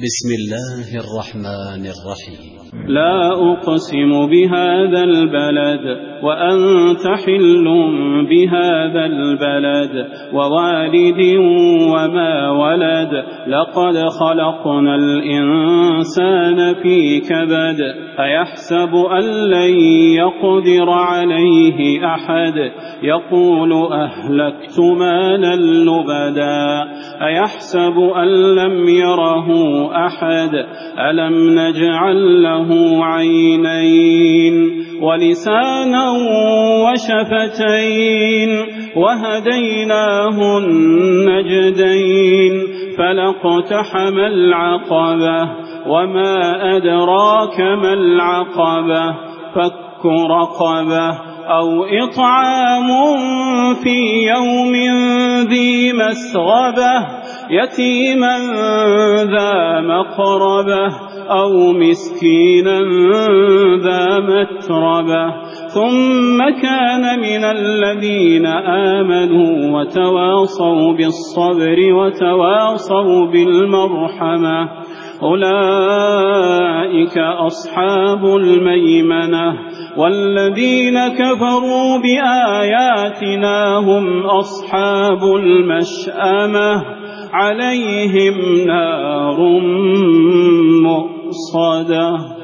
بسم الله الرحمن الرحيم. لا أقسم بهذا البلد وأنت حل بهذا البلد ووالد وما ولد لقد خلقنا الإنسان في كبد أيحسب أن لن يقدر عليه أحد يقول أهلكت مالا لبدا أيحسب أن لم يره أحد ألم نجعل له عينين ولسانا وشفتين وهديناه النجدين فلاقتحم العقبة وما أدراك ما العقبة فك رقبة أو إطعام في يوم ذي مسغبة يتيما ذا مقربة أو مسكينا ذا متربة ثم كان من الذين آمنوا وتواصوا بالصبر وتواصوا بالمرحمة أولئك أصحاب الميمنة والذين كفروا بآياتنا هم أصحاب المشأمة عليهم نار مؤصدة.